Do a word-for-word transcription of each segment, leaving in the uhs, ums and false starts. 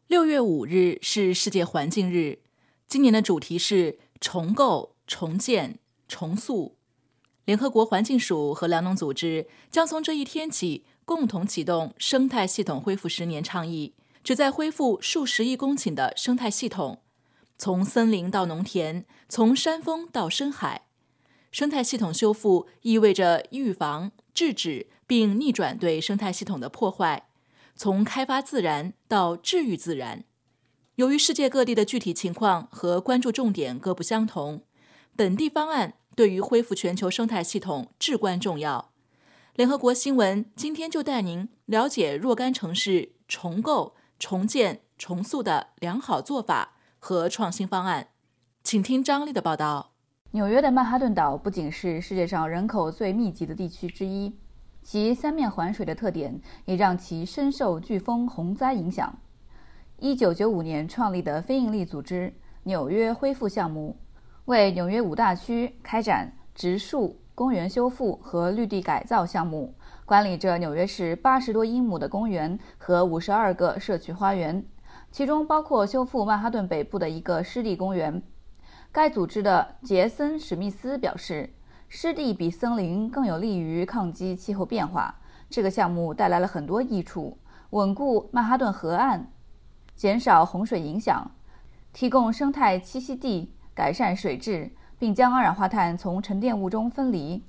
六月五日是世界环境日，今年的主题是重构、重建、重塑。联合国环境署和粮农组织将从这一天起共同启动生态系统恢复十年倡议，旨在恢复数十亿公顷的生态系统，从森林到农田，从山峰到深海。生态系统修复意味着预防、制止并逆转对生态系统的破坏，从开发自然到治愈自然。由于世界各地的具体情况和关注重点各不相同，本地方案对于恢复全球生态系统至关重要。联合国新闻今天就带您了解若干城市重构、重建、重塑的良好做法和创新方案。请听张丽的报道。 纽约的曼哈顿岛不仅是世界上人口最密集的地区之一，其三面环水的特点也让其深受飓风洪灾影响。一九九五年创立的非营利组织纽约恢复项目，为纽约五大区开展植树、公园修复和绿地改造项目，管理着纽约市八十多英亩的公园和五十二个社区花园，其中包括修复曼哈顿北部的一个湿地公园。该组织的杰森·史密斯表示，湿地比森林更有利于抗击气候变化。这个项目带来了很多益处，稳固曼哈顿河岸，减少洪水影响，提供生态栖息地，改善水质，并将二氧化碳从沉淀物中分离。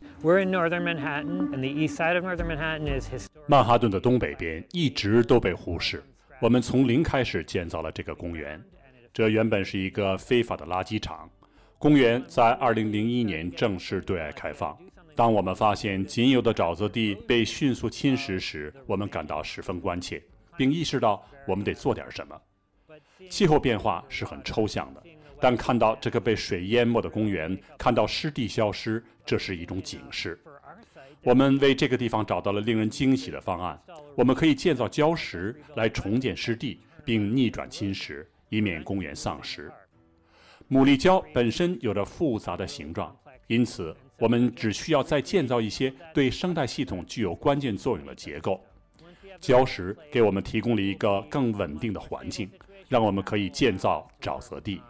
曼哈顿的东北边一直都被忽视，我们从零开始建造了这个公园。这原本是一个非法的垃圾场。公园在二零零一年正式对外开放。当我们发现仅有的沼泽地被迅速侵蚀时，我们感到十分关切，并意识到我们得做点什么。气候变化是很抽象的，但看到这个被水淹没的公园，看到湿地消失，这是一种警示。我们为这个地方找到了令人惊喜的方案，我们可以建造礁石来重建湿地，并逆转侵蚀，以免公园丧失。牡蛎礁本身有着复杂的形状，因此我们只需要再建造一些对生态系统具有关键作用的结构。礁石给我们提供了一个更稳定的环境，让我们可以建造沼泽地。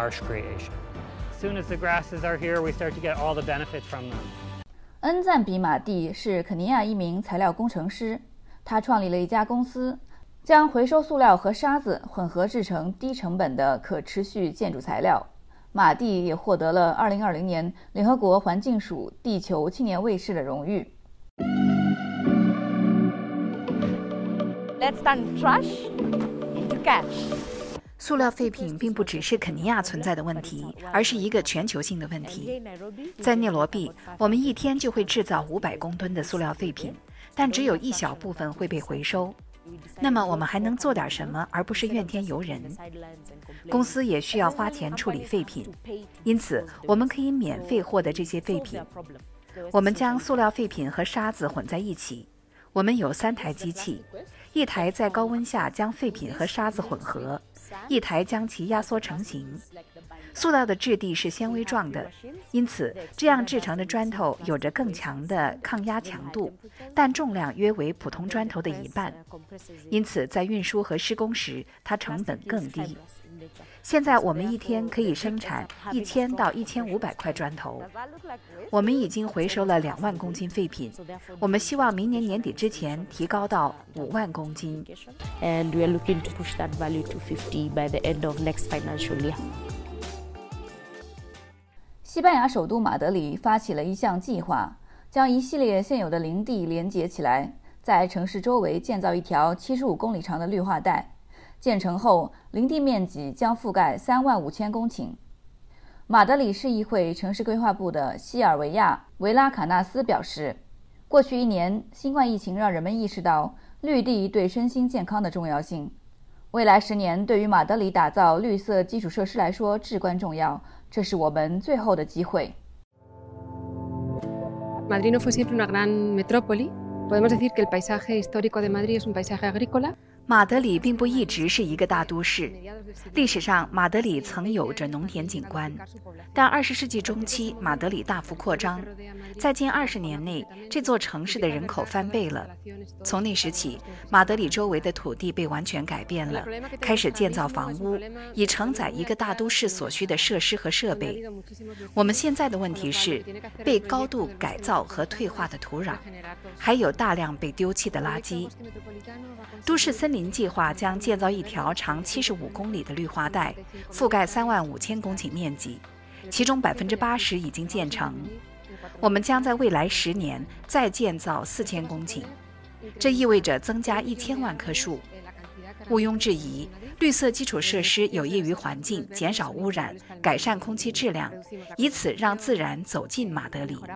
恩赞比马蒂是肯尼亚一名材料工程师，他创立了一家公司，将回收塑料和沙子混合制成低成本的可持续建筑材料。马蒂也获得了二零二零年联合国环境署地球青年卫士的荣誉。 Let's turn trash into cash。 塑料废品并不只是肯尼亚存在的问题，而是一个全球性的问题。在内罗毕，我们一天就会制造五百公吨的塑料废品，但只有一小部分会被回收。那么我们还能做点什么，而不是怨天尤人？公司也需要花钱处理废品，因此我们可以免费获得这些废品。我们将塑料废品和沙子混在一起，我们有三台机器，一台在高温下将废品和沙子混合，一台将其压缩成型。塑料的质地是纤维状的，因此这样制成的砖头有着更强的抗压强度，但重量约为普通砖头的一半，因此在运输和施工时它成本更低。现在我们一天可以生产一千到一千五百块砖头。我们已经回收了两万公斤废品，我们希望明年年底之前提高到五万公斤。 And we are looking to push that value to fifty by the end of next financial year. 西班牙首都马德里发起了一项计划，将一系列现有的林地连接起来，在城市周围建造一条七十五公里长的绿化带。建成后，林地面积将覆盖三万五千公顷。马德里市议会城市规划部的西尔维亚·维拉卡纳斯表示，过去一年，新冠疫情让人们意识到绿地对身心健康的重要性。未来十年对于马德里打造绿色基础设施来说至关重要，这是我们最后的机会。 Madrid no fue siempre una gran metrópoli. Podemos decir que el paisaje histórico de Madrid es un paisaje agrícola. 马德里并不一直是一个大都市，历史上马德里曾有着农田景观，但二十世纪中期马德里大幅扩张，在近二十年内，这座城市的人口翻倍了。从那时起，马德里周围的土地被完全改变了，开始建造房屋，以承载一个大都市所需的设施和设备。我们现在的问题是，被高度改造和退化的土壤，还有大量被丢弃的垃圾。都市森林计划将建造一条长七十五公里的绿化带，覆盖三万五千公顷面积，其中百分之八十已经建成。我们将在未来十年再建造四千公顷，这意味着增加一千万棵树。毋庸置疑，绿色基础设施有益于环境，减少污染，改善空气质量，以此让自然走进马德里。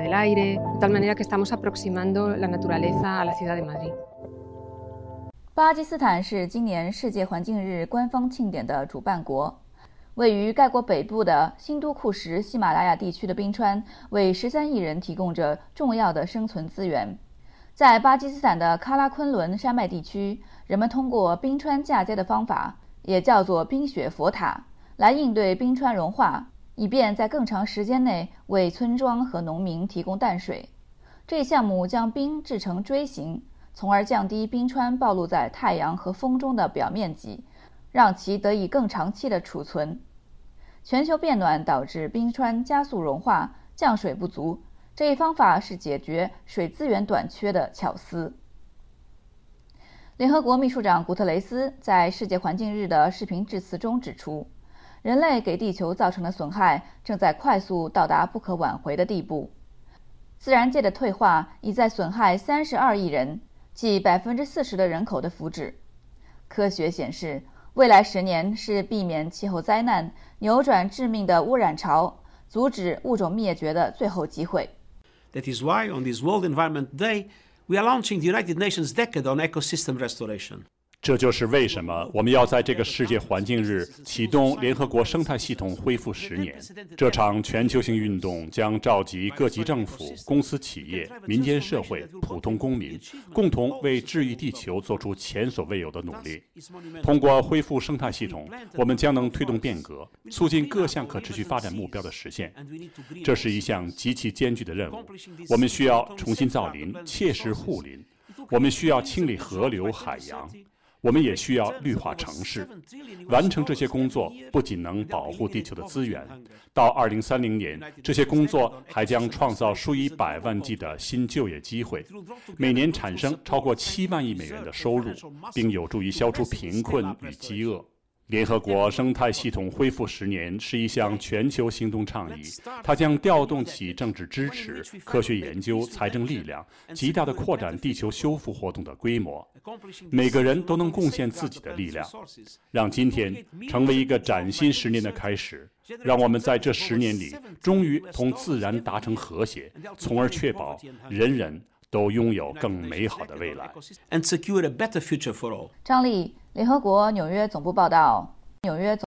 巴基斯坦是今年世界环境日官方庆典的主办国。位于该国北部的新都库什喜马拉雅地区的冰川，为十三亿人提供着重要的生存资源。在巴基斯坦的喀拉昆仑山脉地区，人们通过冰川架阶的方法，也叫做冰雪佛塔，来应对冰川融化，以便在更长时间内为村庄和农民提供淡水。这一项目将冰制成锥形，从而降低冰川暴露在太阳和风中的表面积，让其得以更长期的储存。全球变暖导致冰川加速融化，降水不足，这一方法是解决水资源短缺的巧思。联合国秘书长古特雷斯在世界环境日的视频致辞中指出，人类给地球造成的损害正在快速到达不可挽回的地步。自然界的退化已在损害三十二亿人，即百分之四十的人口的福祉。科学显示，未来十年是避免气候灾难、扭转致命的污染潮、阻止物种灭绝的最后机会。 That is why on this World Environment Day, we are launching the United Nations Decade on Ecosystem Restoration. 这就是为什么我们要在这个世界环境日启动联合国生态系统恢复十年。这场全球性运动将召集各级政府、公司企业、民间社会、普通公民，共同为治愈地球做出前所未有的努力。通过恢复生态系统，我们将能推动变革，促进各项可持续发展目标的实现。这是一项极其艰巨的任务。我们需要重新造林，切实护林；我们需要清理河流、海洋。我们也需要绿化城市。完成这些工作不仅能保护地球的资源，到二零三零年，这些工作还将创造数以百万计的新就业机会，每年产生超过七万亿美元的收入，并有助于消除贫困与饥饿。联合国生态系统恢复十年是一项全球行动倡议，它将调动起政治支持、科学研究、财政力量，极大地扩展地球修复活动的规模。每个人都能贡献自己的力量，让今天成为一个崭新十年的开始。让我们在这十年里，终于同自然达成和谐，从而确保人人都拥有更美好的未来。 And secure a better future for all. 张丽，联合国纽约总部报道。纽约总